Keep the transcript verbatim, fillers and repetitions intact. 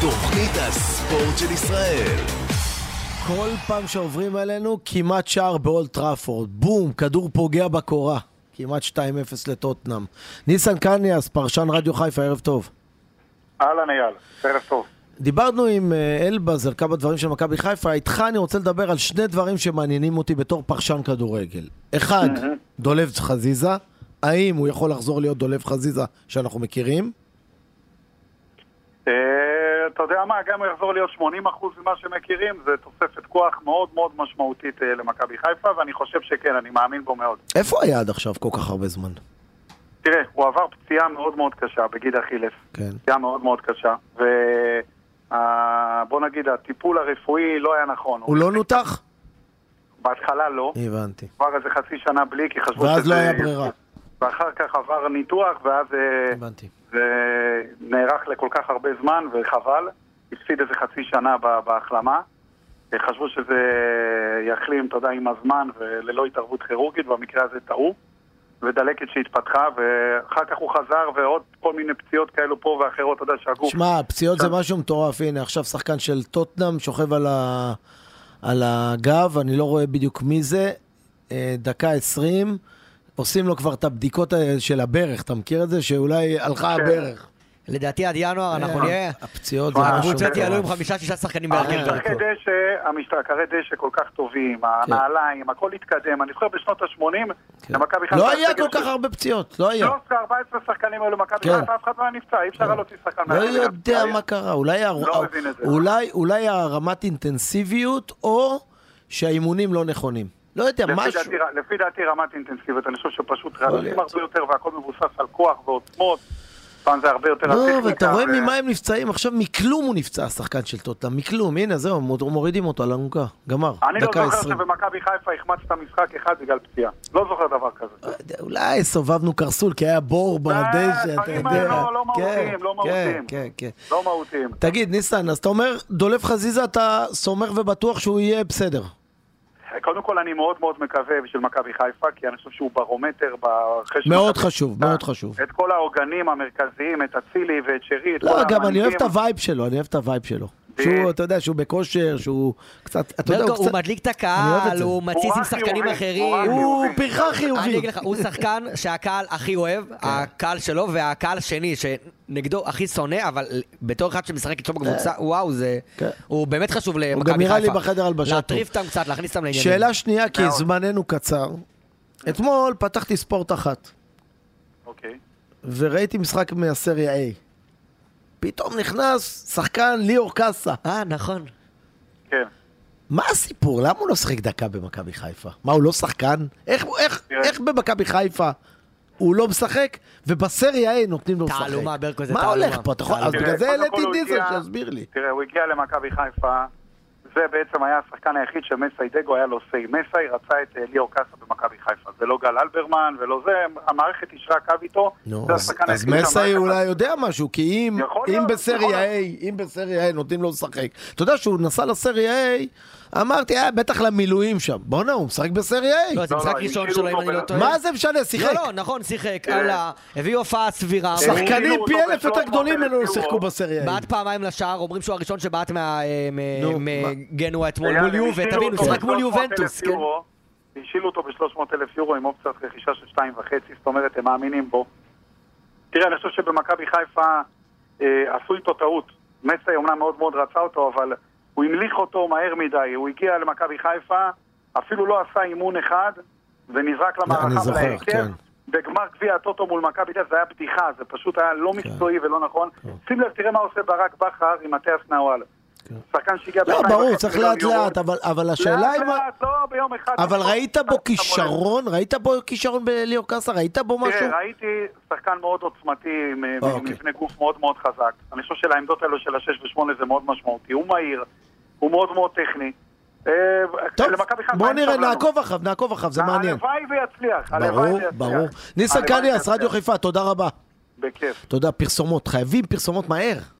תוכנית הספורט של ישראל. כל פעם שעוברים עלינו, כמעט שער באולד טראפורד. בום, כדור פוגע בקורה. כמעט שתיים אפס לטוטנאם. ניסן קניאס, פרשן רדיו חיפה, ערב טוב. אהלן אייל, ערב טוב. דיברנו עם אלבז על כמה דברים של מכבי חיפה. איתך אני רוצה לדבר על שני דברים שמעניינים אותי בתור פרשן כדורגל. אחד, דולב חזיזה. האם הוא יכול לחזור להיות דולב חזיזה שאנחנו מכירים? אתה יודע מה, גם הוא יחזור להיות שמונים אחוז ממה שמכירים, זה תוספת כוח מאוד מאוד משמעותית למכבי חיפה, ואני חושב שכן, אני מאמין בו מאוד. איפה היה עד עכשיו כל כך הרבה זמן? תראה, הוא עבר פציעה מאוד מאוד קשה בגיד אכילס. כן. פציעה מאוד מאוד קשה, ובוא נגיד, הטיפול הרפואי לא היה נכון. הוא לא נותח? בהתחלה לא. הבנתי. עבר איזה חצי שנה בלי, כי חשבו ואז לא היה ברירה. ואחר כך עבר ניתוח, ואז הבנתי. זה נערך לכל כך הרבה זמן, וחבל. הפסיד איזה חצי שנה בהחלמה. חשבו שזה יחלים, אתה יודע, עם הזמן, וללא התערבות כירורגית, במקרה הזה טעו. ודלקת שהתפתחה, ואחר כך הוא חזר, ועוד כל מיני פציעות כאלו פה ואחרות, אתה יודע, שהגוף... שמע, פציעות זה משהו מטורף. הנה, עכשיו שחקן של טוטנאם, שוכב על ה... על הגב, אני לא רואה בדיוק מי זה, דקה עשרים, עושים לו כבר את הבדיקות של הברך, אתה מכיר את זה? שאולי הלכה הברך. לדעתי עד ינואר אנחנו נהיה... הפציעות זה משהו... הקבוצות יעלו עם חמישה, שישה שחקנים בהרכב דרכו. המשתכרי דשא כל כך טובים, הנעליים, הכל התקדם. אני זוכר בשנות ה-שמונים, לא היה כל כך הרבה פציעות, לא היה. שלוש עשרה ארבע עשרה שחקנים האלו מכבי חיפה, אף אחד לא נפצע, אי אפשר להוציא שחקן. לא יודע מה קרה, אולי הרמת אינטנסיביות, או שהאימונים לא נכונים. לא יודע, משהו... לפי דעתי רמת אינטנסיביות, אני חושב שפשוט רעשים הרבה יותר, והכל מבוסס על כוח ועוצמות. פעם זה הרבה יותר... לא, ואתה רואה ממה הם נפצעים, עכשיו מכלום הוא נפצע, השחקן של טוטנאם, מכלום, הנה זהו, מורידים אותו על הנוקה, גמר, אני לא זוכר שבמכבי חיפה החמצת משחק אחד בגלל פציעה, לא זוכר דבר כזה. אולי סובבנו קרסול, כי היה בור בדשא, אתה יודע. לא מהותיים, לא מהותיים. לא מהותיים. תגיד, ניסן, אז אתה אומר, דולב חזיזה, אתה סומך ובטוח שהוא יהיה בסדר. קודם כל אני מאוד מאוד מקווה בשביל מכבי חיפה, כי אני חושב שהוא ברומטר מאוד חשוב, מאוד חשוב. את כל העוגנים המרכזיים, את הצילי ואת שרי. לא, גם אני אוהב את הווייב שלו, אני אוהב את הווייב שלו. שהוא, אתה יודע, שהוא בכושר, שהוא קצת... הוא מדליק את הקהל, הוא מציץ עם שחקנים אחרים. הוא פרחה חיובי. אני אגיד לך, הוא שחקן שהקהל הכי אוהב, הקהל שלו, והקהל השני, שנגדו הכי שונא, אבל בתור אחד שמשחק איתו בקבוצה, וואו, זה... הוא באמת חשוב למכבי חיפה. הוא גם נראה לי בחדר הלבשה. להטריף אותם קצת, להכניס אותם לעניינים. שאלה שנייה, כי זמננו קצר. אתמול פתחתי ספורט אחת. אוקיי. וראיתי משחק מהסריה A. פתאום נכנס שחקן ליאור קאסה. אה, נכון. כן. מה הסיפור? למה הוא לא שחק דקה במכבי חיפה? מה, הוא לא שחקן? איך, איך, איך במכבי חיפה הוא לא משחק, ובסריה A נותנים לו לשחק? תעלומה, ברקו, זה מה תעלומה. הולך פה? אז בגלל זה העליתי דיזל, שיסביר לי. תראה, הוא הגיע למכבי חיפה, זה בעצם היה השחקן היחיד שמסי דגו היה לו סי. מסי רצה את ליאור קאסה במכבי חיפה. זה לא גל אלברמן ולא זה, המערכת ישרה קו איתו. אז מסי אולי יודע משהו, כי אם בסריה A, אם בסריה A נותנים לו לשחק. אתה יודע שהוא נסע לסריה A, אמרתי, אה, בטח למילואים שם. בוא נה, הוא משחק בסריה A. לא, זה משחק ראשון שלו, אם אני לא טועה. מה זה משנה? שיחק. לא, לא, נכון, שיחק. הלאה, הביא הופעה סבירה. שחקנים פי אלף יותר גדולים ממנו שיחקו בסריה A. בעט פעמיים לשער, אומרים שהוא הראשון שבעט מגנואה אתמול מול יובה. תבין, הוא משחק מול יובנטוס. השילו אותו ב-שלוש מאות אלף יורו עם אופציית רכישה של שתיים וחצי, זאת אומרת, הם מאמינים בו. תראה, אני חושב שבמכבי חיפה עשו איתו טעות. מסי אומנם מאוד מאוד רצה אותו, אבל הוא המליך אותו מהר מדי. הוא הגיע למכבי חיפה, אפילו לא עשה אימון אחד, ונזרק למערכה ולהיקר. בגמר גביע הטוטו מול מכבי חיפה זה היה בדיחה, זה פשוט היה לא מקצועי ולא נכון. שים לב, תראה מה עושה ברק בכר עם מתיאס נאואל. שחקן שהגיע לא, ברור, צריך לאט לאט, אבל השאלה היא... לאט לאט, לא ביום אחד. אבל ראית בו כישרון? ראית בו כישרון בליאור קאסה? ראית בו משהו? תראה, ראיתי שחקן מאוד עוצמתי, מבנה גוף מאוד מאוד חזק. אני חושב שלעמדות האלו של השש ושמונה זה מאוד משמעותי. הוא מהיר, הוא מאוד מאוד טכני. טוב, בוא נראה, נעקוב אחריו, נעקוב אחריו, זה מעניין. הלוואי ויצליח. ברור, ברור. ניסן קניאס, רדיו חיפה, תודה רבה. בכיף. תודה, פרסומות, חייבים פרסומות מהר.